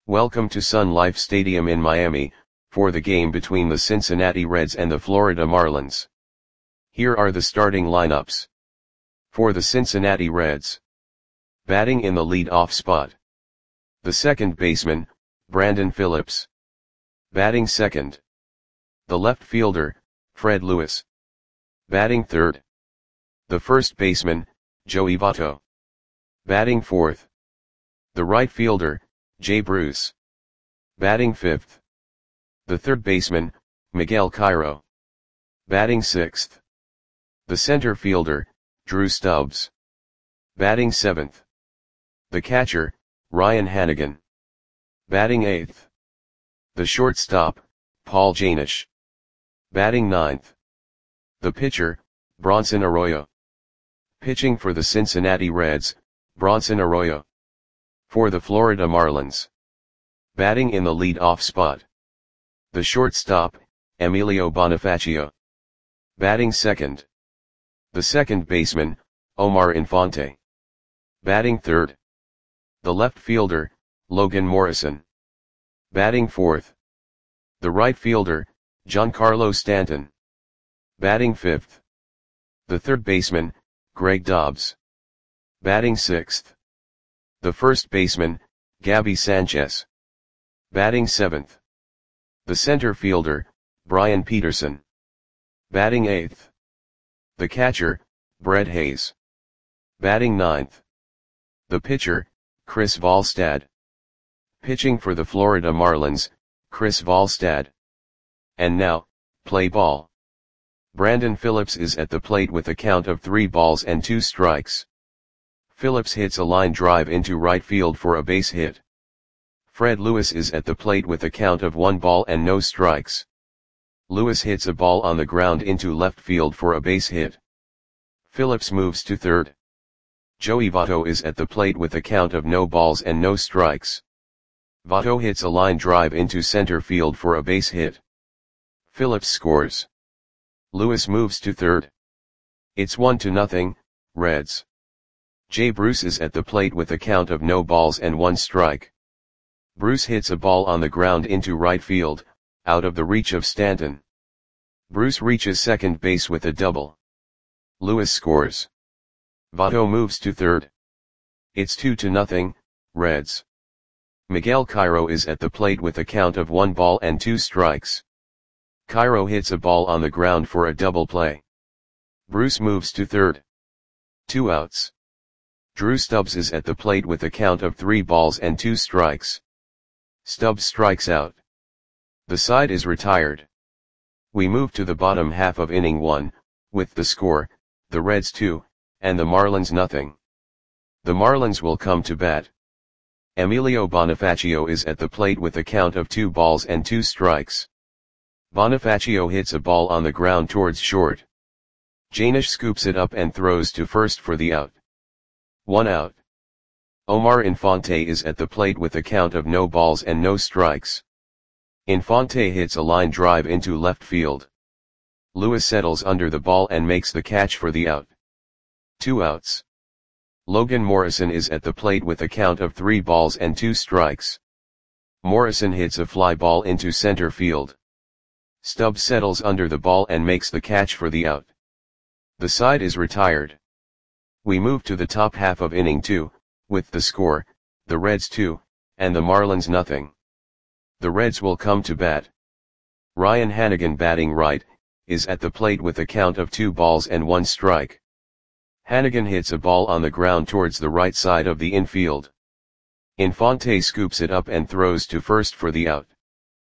Welcome to Sun Life Stadium in Miami, for the game between the Cincinnati Reds and the Florida Marlins. Here are the starting lineups. For the Cincinnati Reds. Batting in the lead-off spot. The second baseman, Brandon Phillips. Batting second. The left fielder, Fred Lewis. Batting third. The first baseman, Joey Votto. Batting fourth. The right fielder, Jay Bruce. Batting fifth. The third baseman, Miguel Cairo. Batting sixth. The center fielder, Drew Stubbs. Batting seventh. The catcher, Ryan Hanigan. Batting eighth. The shortstop, Paul Janish. Batting ninth. The pitcher, Bronson Arroyo. Pitching for the Cincinnati Reds, Bronson Arroyo. For the Florida Marlins. Batting in the lead-off spot. The shortstop, Emilio Bonifacio. Batting second. The second baseman, Omar Infante. Batting third. The left fielder, Logan Morrison. Batting fourth. The right fielder, Giancarlo Stanton. Batting fifth. The third baseman, Greg Dobbs. Batting sixth. The first baseman, Gabby Sanchez. Batting seventh. The center fielder, Brian Peterson. Batting eighth. The catcher, Brett Hayes. Batting ninth. The pitcher, Chris Volstad. Pitching for the Florida Marlins, Chris Volstad. And now, play ball. Brandon Phillips is at the plate with a count of 3 balls and 2 strikes. Phillips hits a line drive into right field for a base hit. Fred Lewis is at the plate with a count of 1 ball and no strikes. Lewis hits a ball on the ground into left field for a base hit. Phillips moves to third. Joey Votto is at the plate with a count of no balls and no strikes. Votto hits a line drive into center field for a base hit. Phillips scores. Lewis moves to third. It's 1-0, Reds. Jay Bruce is at the plate with a count of no balls and 1 strike. Bruce hits a ball on the ground into right field, out of the reach of Stanton. Bruce reaches second base with a double. Lewis scores. Votto moves to third. It's 2-0, Reds. Miguel Cairo is at the plate with a count of 1 ball and 2 strikes. Cairo hits a ball on the ground for a double play. Bruce moves to third. 2 outs. Drew Stubbs is at the plate with a count of 3 balls and 2 strikes. Stubbs strikes out. The side is retired. We move to the bottom half of inning 1, with the score, the Reds 2, and the Marlins 0. The Marlins will come to bat. Emilio Bonifacio is at the plate with a count of 2 balls and 2 strikes. Bonifacio hits a ball on the ground towards short. Janish scoops it up and throws to first for the out. 1 out. Omar Infante is at the plate with a count of no balls and no strikes. Infante hits a line drive into left field. Lewis settles under the ball and makes the catch for the out. 2 outs. Logan Morrison is at the plate with a count of 3 balls and 2 strikes. Morrison hits a fly ball into center field. Stubbs settles under the ball and makes the catch for the out. The side is retired. We move to the top half of inning 2, with the score, the Reds 2, and the Marlins 0. The Reds will come to bat. Ryan Hanigan, batting right, is at the plate with a count of 2 balls and 1 strike. Hanigan hits a ball on the ground towards the right side of the infield. Infante scoops it up and throws to first for the out.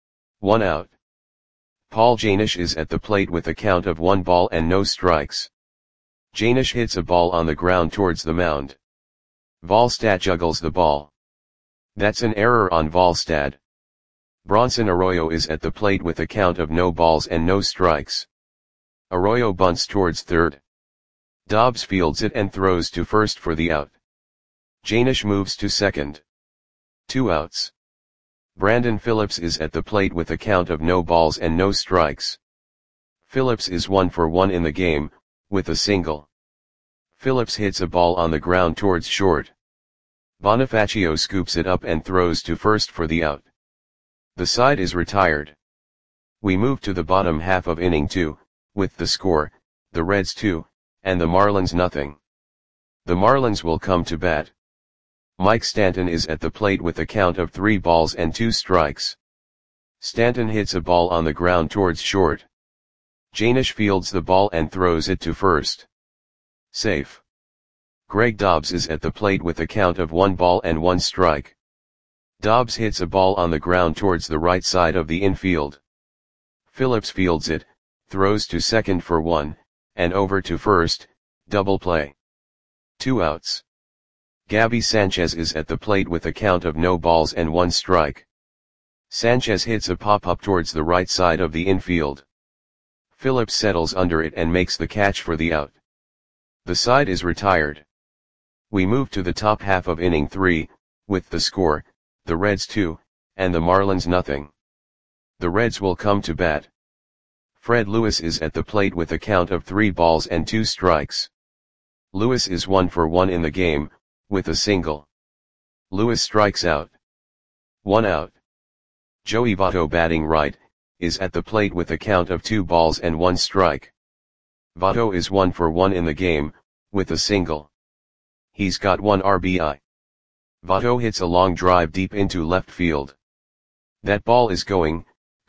1 out. Paul Janish is at the plate with a count of 1 ball and no strikes. Janish hits a ball on the ground towards the mound. Volstad juggles the ball. That's an error on Volstad. Bronson Arroyo is at the plate with a count of no balls and no strikes. Arroyo bunts towards third. Dobbs fields it and throws to first for the out. Janish moves to second. 2 outs. Brandon Phillips is at the plate with a count of no balls and no strikes. Phillips is 1 for 1 in the game, with a single. Phillips hits a ball on the ground towards short. Bonifacio scoops it up and throws to first for the out. The side is retired. We move to the bottom half of inning 2, with the score, the Reds 2, and the Marlins nothing. The Marlins will come to bat. Mike Stanton is at the plate with a count of 3 balls and 2 strikes. Stanton hits a ball on the ground towards short. Janish fields the ball and throws it to first. Safe. Greg Dobbs is at the plate with a count of 1 ball and 1 strike. Dobbs hits a ball on the ground towards the right side of the infield. Phillips fields it, throws to second for 1, and over to first, double play. 2 outs. Gabby Sanchez is at the plate with a count of no balls and 1 strike. Sanchez hits a pop-up towards the right side of the infield. Phillips settles under it and makes the catch for the out. The side is retired. We move to the top half of inning 3, with the score, the Reds 2, and the Marlins nothing. The Reds will come to bat. Fred Lewis is at the plate with a count of 3 balls and 2 strikes. Lewis is 1 for 1 in the game, with a single. Lewis strikes out. 1 out. Joey Votto batting right, is at the plate with a count of 2 balls and 1 strike. Votto is 1 for 1 in the game, with a single. He's got 1 RBI. Votto hits a long drive deep into left field. That ball is going,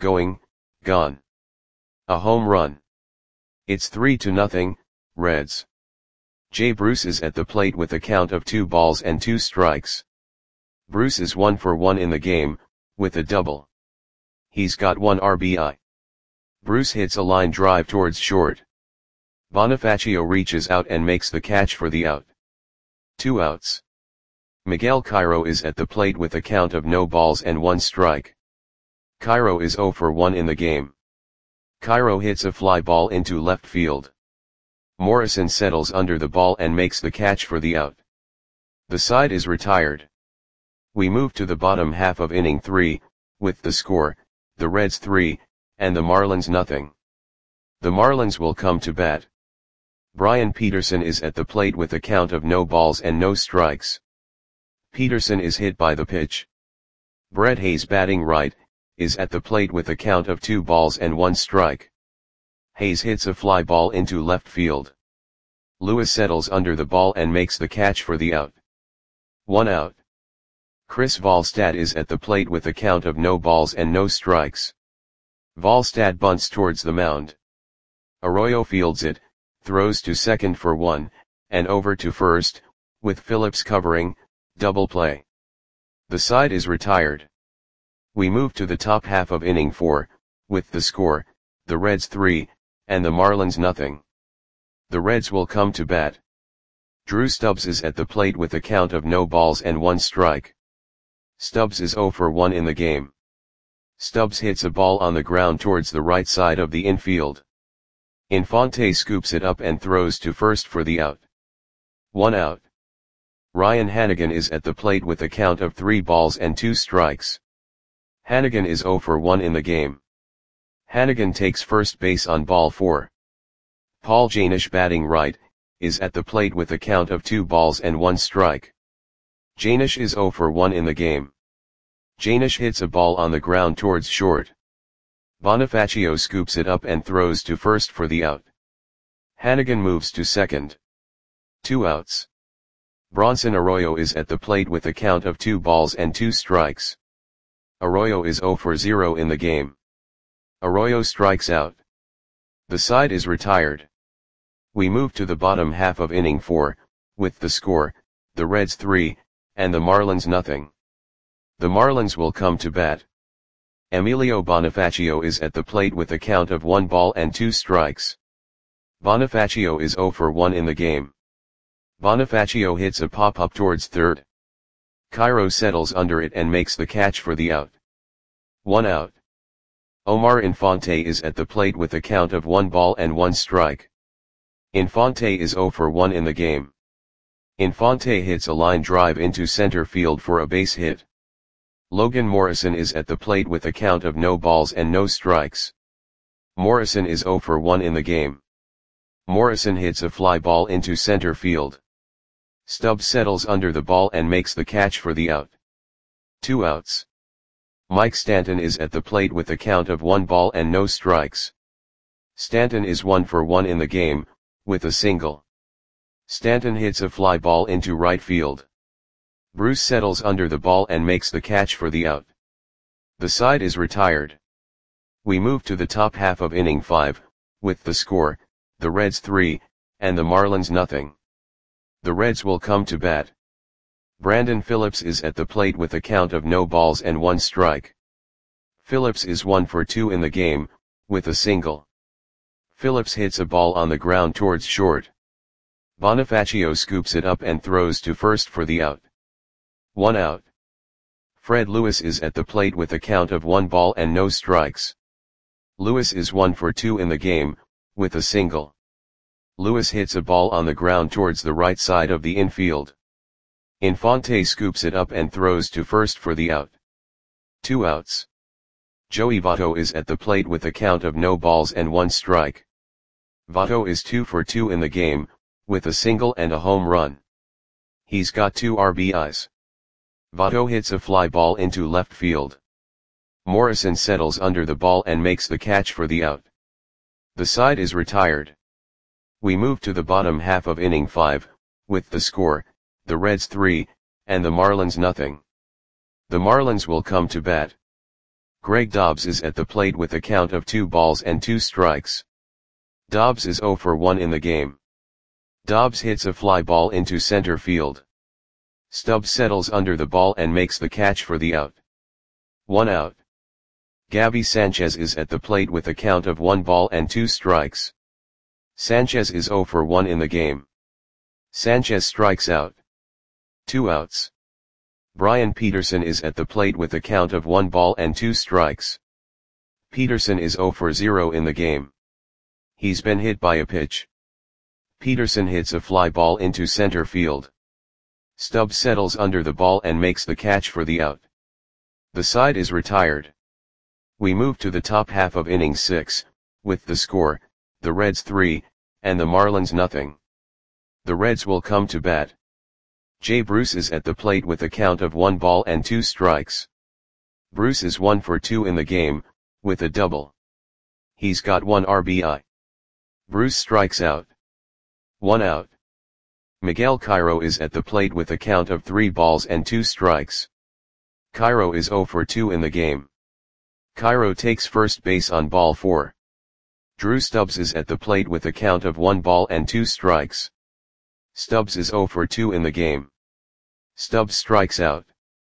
gone. A home run. It's 3-0, Reds. Jay Bruce is at the plate with a count of 2 balls and 2 strikes. Bruce is 1 for 1 in the game, with a double. He's got 1 RBI. Bruce hits a line drive towards short. Bonifacio reaches out and makes the catch for the out. 2 outs. Miguel Cairo is at the plate with a count of no balls and 1 strike. Cairo is 0 for 1 in the game. Cairo hits a fly ball into left field. Morrison settles under the ball and makes the catch for the out. The side is retired. We move to the bottom half of inning 3, with the score, the Reds 3, and the Marlins nothing. The Marlins will come to bat. Brian Peterson is at the plate with a count of no balls and no strikes. Peterson is hit by the pitch. Brett Hayes batting right, is at the plate with a count of 2 balls and 1 strike. Hayes hits a fly ball into left field. Lewis settles under the ball and makes the catch for the out. 1 out. Chris Volstad is at the plate with a count of no balls and no strikes. Volstad bunts towards the mound. Arroyo fields it, throws to second for 1, and over to first, with Phillips covering, double play. The side is retired. We move to the top half of inning 4, with the score, the Reds 3, and the Marlins nothing. The Reds will come to bat. Drew Stubbs is at the plate with a count of no balls and 1 strike. Stubbs is 0 for 1 in the game. Stubbs hits a ball on the ground towards the right side of the infield. Infante scoops it up and throws to first for the out. 1 out. Ryan Hanigan is at the plate with a count of 3 balls and 2 strikes. Hanigan is 0 for 1 in the game. Hanigan takes first base on ball 4. Paul Janish batting right, is at the plate with a count of 2 balls and 1 strike. Janish is 0 for 1 in the game. Janish hits a ball on the ground towards short. Bonifacio scoops it up and throws to first for the out. Hanigan moves to second. 2 outs. Bronson Arroyo is at the plate with a count of 2 balls and 2 strikes. Arroyo is 0 for 0 in the game. Arroyo strikes out. The side is retired. We move to the bottom half of inning 4, with the score, the Reds 3, and the Marlins nothing. The Marlins will come to bat. Emilio Bonifacio is at the plate with a count of 1 ball and 2 strikes. Bonifacio is 0 for 1 in the game. Bonifacio hits a pop-up towards third. Cairo settles under it and makes the catch for the out. 1 out. Omar Infante is at the plate with a count of 1 ball and 1 strike. Infante is 0 for 1 in the game. Infante hits a line drive into center field for a base hit. Logan Morrison is at the plate with a count of no balls and no strikes. Morrison is 0 for 1 in the game. Morrison hits a fly ball into center field. Stubbs settles under the ball and makes the catch for the out. 2 outs. Mike Stanton is at the plate with a count of 1 ball and no strikes. Stanton is 1 for 1 in the game, with a single. Stanton hits a fly ball into right field. Bruce settles under the ball and makes the catch for the out. The side is retired. We move to the top half of inning 5, with the score, the Reds 3, and the Marlins nothing. The Reds will come to bat. Brandon Phillips is at the plate with a count of no balls and 1 strike. Phillips is 1 for 2 in the game, with a single. Phillips hits a ball on the ground towards short. Bonifacio scoops it up and throws to first for the out. 1 out. Fred Lewis is at the plate with a count of 1 ball and no strikes. Lewis is 1 for 2 in the game, with a single. Lewis hits a ball on the ground towards the right side of the infield. Infante scoops it up and throws to first for the out. 2 outs. Joey Votto is at the plate with a count of no balls and 1 strike. Votto is 2 for 2 in the game, with a single and a home run. He's got 2 RBIs. Votto hits a fly ball into left field. Morrison settles under the ball and makes the catch for the out. The side is retired. We move to the bottom half of inning 5, with the score, the Reds 3, and the Marlins nothing. The Marlins will come to bat. Greg Dobbs is at the plate with a count of 2 balls and 2 strikes. Dobbs is 0 for 1 in the game. Dobbs hits a fly ball into center field. Stubbs settles under the ball and makes the catch for the out. 1 out. Gabby Sanchez is at the plate with a count of 1 ball and 2 strikes. Sanchez is 0 for 1 in the game. Sanchez strikes out. 2 outs. Brian Peterson is at the plate with a count of 1 ball and 2 strikes. Peterson is 0 for 0 in the game. He's been hit by a pitch. Peterson hits a fly ball into center field. Stubbs settles under the ball and makes the catch for the out. The side is retired. We move to the top half of inning 6, with the score, the Reds 3, and the Marlins nothing. The Reds will come to bat. Jay Bruce is at the plate with a count of 1 ball and 2 strikes. Bruce is 1 for 2 in the game, with a double. He's got 1 RBI. Bruce strikes out. 1 out. Miguel Cairo is at the plate with a count of 3 balls and 2 strikes. Cairo is 0 for 2 in the game. Cairo takes first base on ball 4. Drew Stubbs is at the plate with a count of 1 ball and 2 strikes. Stubbs is 0 for 2 in the game. Stubbs strikes out.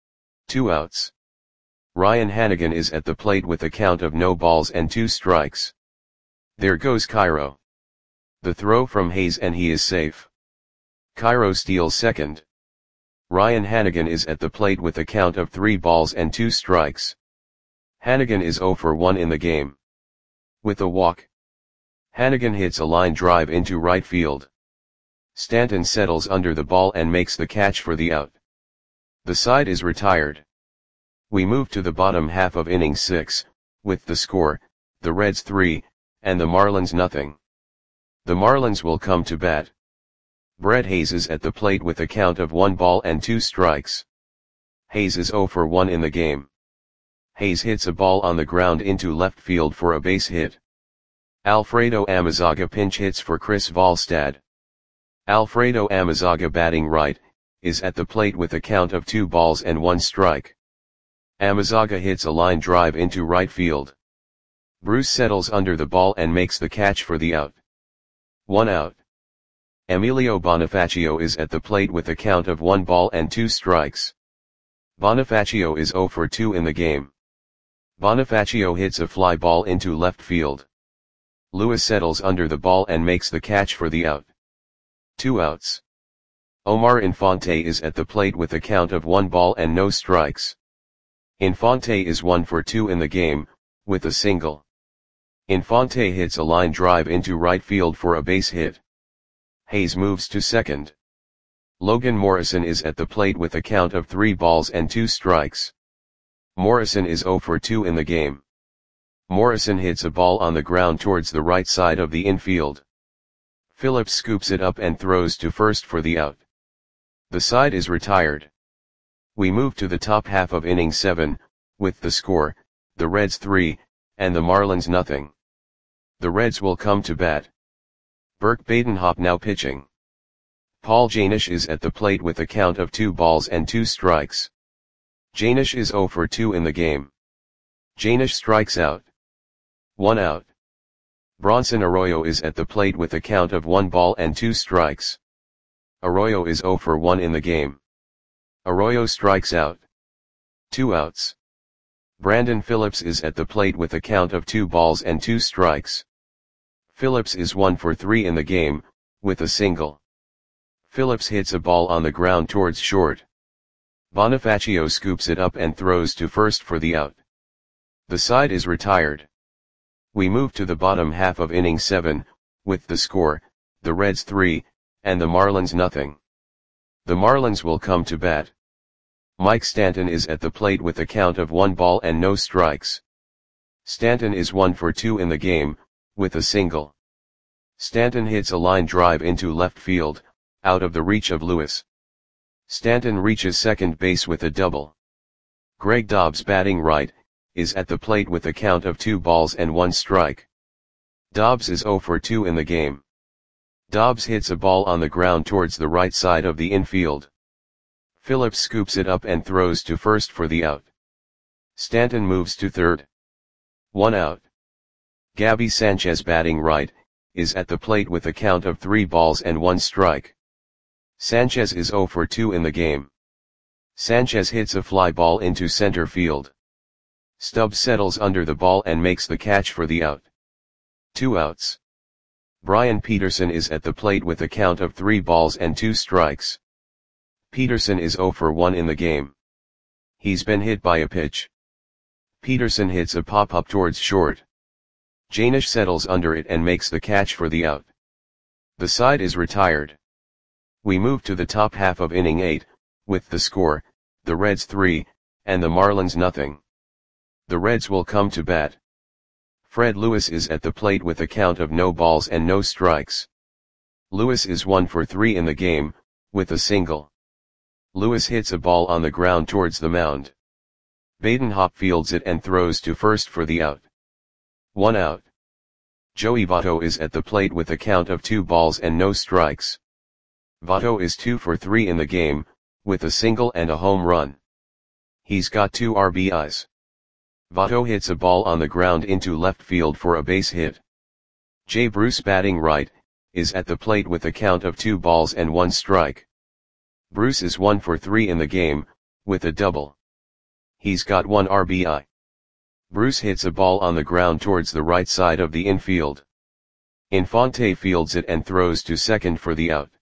2 outs. Ryan Hannigan is at the plate with a count of no balls and 2 strikes. There goes Cairo. The throw from Hayes and he is safe. Cairo steals second. Ryan Hannigan is at the plate with a count of 3 balls and 2 strikes. Hannigan is 0 for 1 in the game. With a walk. Hannigan hits a line drive into right field. Stanton settles under the ball and makes the catch for the out. The side is retired. We move to the bottom half of inning 6, with the score, the Reds 3, and the Marlins nothing. The Marlins will come to bat. Brett Hayes is at the plate with a count of 1 ball and 2 strikes. Hayes is 0 for 1 in the game. Hayes hits a ball on the ground into left field for a base hit. Alfredo Amezaga pinch hits for Chris Volstad. Alfredo Amezaga batting right, is at the plate with a count of 2 balls and 1 strike. Amezaga hits a line drive into right field. Bruce settles under the ball and makes the catch for the out. 1 out. Emilio Bonifacio is at the plate with a count of 1 ball and 2 strikes. Bonifacio is 0 for 2 in the game. Bonifacio hits a fly ball into left field. Lewis settles under the ball and makes the catch for the out. 2 outs. Omar Infante is at the plate with a count of 1 ball and no strikes. Infante is 1 for 2 in the game, with a single. Infante hits a line drive into right field for a base hit. Hayes moves to second. Logan Morrison is at the plate with a count of 3 balls and 2 strikes. Morrison is 0 for 2 in the game. Morrison hits a ball on the ground towards the right side of the infield. Phillips scoops it up and throws to first for the out. The side is retired. We move to the top half of inning 7, with the score, the Reds 3, and the Marlins nothing. The Reds will come to bat. Burke Badenhop now pitching. Paul Janish is at the plate with a count of 2 balls and 2 strikes. Janish is 0 for 2 in the game. Janish strikes out. 1 out. Bronson Arroyo is at the plate with a count of 1 ball and 2 strikes. Arroyo is 0 for 1 in the game. Arroyo strikes out. 2 outs. Brandon Phillips is at the plate with a count of 2 balls and 2 strikes. Phillips is 1 for 3 in the game, with a single. Phillips hits a ball on the ground towards short. Bonifacio scoops it up and throws to first for the out. The side is retired. We move to the bottom half of inning 7, with the score, the Reds 3, and the Marlins nothing. The Marlins will come to bat. Mike Stanton is at the plate with a count of 1 ball and no strikes. Stanton is 1 for 2 in the game, with a single. Stanton hits a line drive into left field, out of the reach of Lewis. Stanton reaches second base with a double. Greg Dobbs, batting right, is at the plate with a count of 2 balls and 1 strike. Dobbs is 0 for 2 in the game. Dobbs hits a ball on the ground towards the right side of the infield. Phillips scoops it up and throws to first for the out. Stanton moves to third. 1 out. Gabby Sanchez, batting right, is at the plate with a count of 3 balls and 1 strike. Sanchez is 0 for 2 in the game. Sanchez hits a fly ball into center field. Stubbs settles under the ball and makes the catch for the out. 2 outs. Brian Peterson is at the plate with a count of 3 balls and 2 strikes. Peterson is 0 for 1 in the game. He's been hit by a pitch. Peterson hits a pop-up towards short. Janish settles under it and makes the catch for the out. The side is retired. We move to the top half of inning 8, with the score, the Reds 3, and the Marlins nothing. The Reds will come to bat. Fred Lewis is at the plate with a count of no balls and no strikes. Lewis is 1 for 3 in the game, with a single. Lewis hits a ball on the ground towards the mound. Badenhop fields it and throws to first for the out. 1 out. Joey Votto is at the plate with a count of 2 balls and no strikes. Votto is 2 for 3 in the game, with a single and a home run. He's got 2 RBIs. Votto hits a ball on the ground into left field for a base hit. Jay Bruce, batting right, is at the plate with a count of 2 balls and 1 strike. Bruce is 1 for 3 in the game, with a double. He's got 1 RBI. Bruce hits a ball on the ground towards the right side of the infield. Infante fields it and throws to second for the out.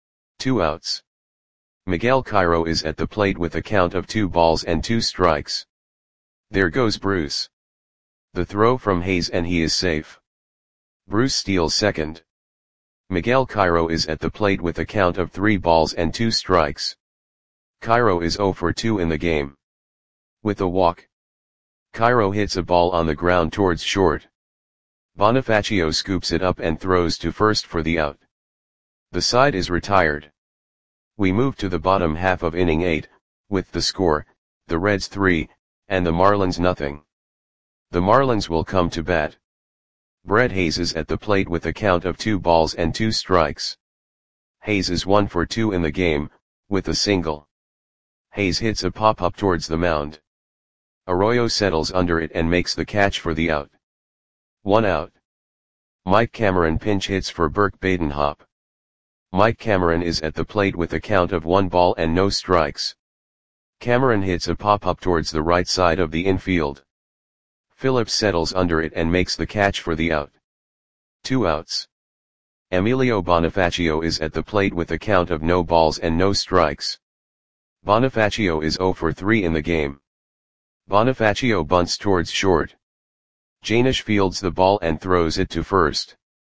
2 outs. Miguel Cairo is at the plate with a count of 2 balls and 2 strikes. There goes Bruce. The throw from Hayes and he is safe. Bruce steals second. Miguel Cairo is at the plate with a count of 3 balls and 2 strikes. Cairo is 0 for 2 in the game. With a walk. Cairo hits a ball on the ground towards short. Bonifacio scoops it up and throws to first for the out. The side is retired. We move to the bottom half of inning 8, with the score, the Reds 3, and the Marlins nothing. The Marlins will come to bat. Brett Hayes is at the plate with a count of 2 balls and 2 strikes. Hayes is 1 for 2 in the game, with a single. Hayes hits a pop-up towards the mound. Arroyo settles under it and makes the catch for the out. 1 out. Mike Cameron pinch hits for Burke Badenhop. Mike Cameron is at the plate with a count of 1 ball and no strikes. Cameron hits a pop-up towards the right side of the infield. Phillips settles under it and makes the catch for the out. 2 outs. Emilio Bonifacio is at the plate with a count of no balls and no strikes. Bonifacio is 0 for 3 in the game. Bonifacio bunts towards short. Janish fields the ball and throws it to first.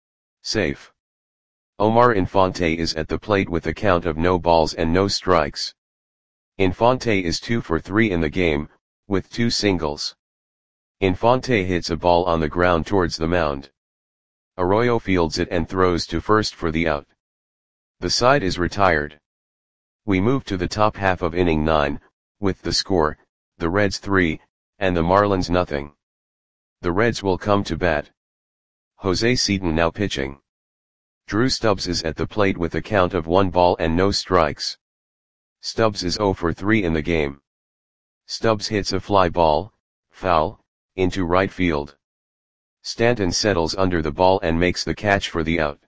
Safe. Omar Infante is at the plate with a count of no balls and no strikes. Infante is 2 for 3 in the game, with 2 singles. Infante hits a ball on the ground towards the mound. Arroyo fields it and throws to first for the out. The side is retired. We move to the top half of inning 9, with the score, the Reds 3, and the Marlins nothing. The Reds will come to bat. Jose Seaton now pitching. Drew Stubbs is at the plate with a count of 1 ball and no strikes. Stubbs is 0 for 3 in the game. Stubbs hits a fly ball, foul, into right field. Stanton settles under the ball and makes the catch for the out.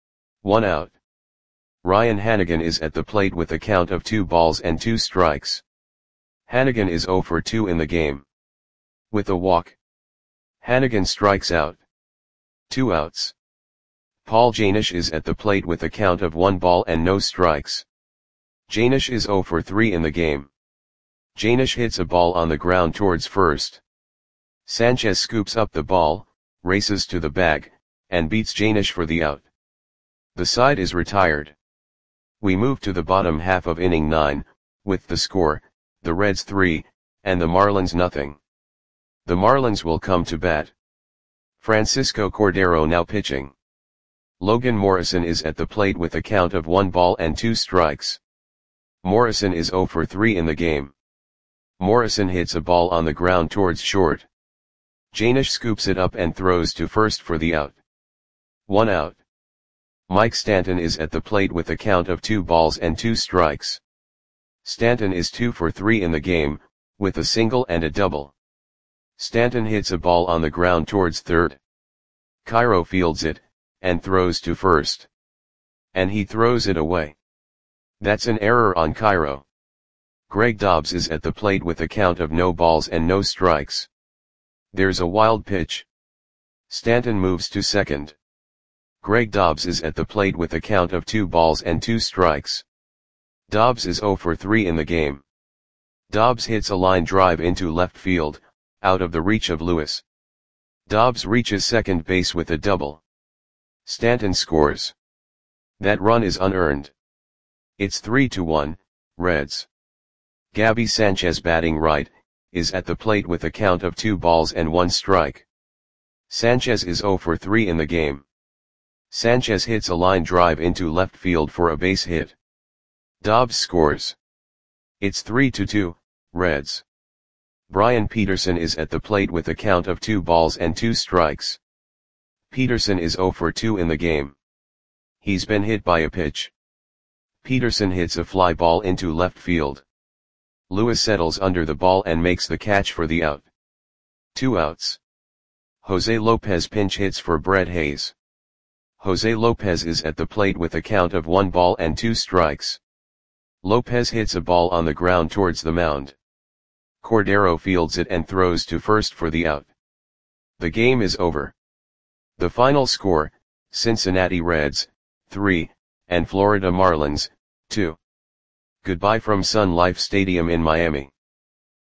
1 out. Ryan Hanigan is at the plate with a count of 2 balls and 2 strikes. Hanigan is 0 for 2 in the game. With a walk, Hanigan strikes out. 2 outs. Paul Janish is at the plate with a count of 1 ball and no strikes. Janish is 0 for 3 in the game. Janish hits a ball on the ground towards first. Sanchez scoops up the ball, races to the bag, and beats Janish for the out. The side is retired. We move to the bottom half of inning 9, with the score, the Reds 3, and the Marlins nothing. The Marlins will come to bat. Francisco Cordero now pitching. Logan Morrison is at the plate with a count of 1 ball and 2 strikes. Morrison is 0 for 3 in the game. Morrison hits a ball on the ground towards short. Janish scoops it up and throws to first for the out. 1 out. Mike Stanton is at the plate with a count of 2 balls and 2 strikes. Stanton is 2 for 3 in the game, with a single and a double. Stanton hits a ball on the ground towards third. Cairo fields it, and throws to first. And he throws it away. That's an error on Cairo. Greg Dobbs is at the plate with a count of no balls and no strikes. There's a wild pitch. Stanton moves to second. Greg Dobbs is at the plate with a count of 2 balls and 2 strikes. Dobbs is 0 for 3 in the game. Dobbs hits a line drive into left field, out of the reach of Lewis. Dobbs reaches second base with a double. Stanton scores. That run is unearned. It's 3-1, Reds. Gabby Sanchez batting right, is at the plate with a count of 2 balls and 1 strike. Sanchez is 0 for 3 in the game. Sanchez hits a line drive into left field for a base hit. Dobbs scores. It's 3-2, Reds. Brian Peterson is at the plate with a count of 2 balls and 2 strikes. Peterson is 0 for 2 in the game. He's been hit by a pitch. Peterson hits a fly ball into left field. Lewis settles under the ball and makes the catch for the out. 2 outs. Jose Lopez pinch hits for Brett Hayes. Jose Lopez is at the plate with a count of 1 ball and 2 strikes. Lopez hits a ball on the ground towards the mound. Cordero fields it and throws to first for the out. The game is over. The final score, Cincinnati Reds, 3, and Florida Marlins, 2. Goodbye from Sun Life Stadium in Miami.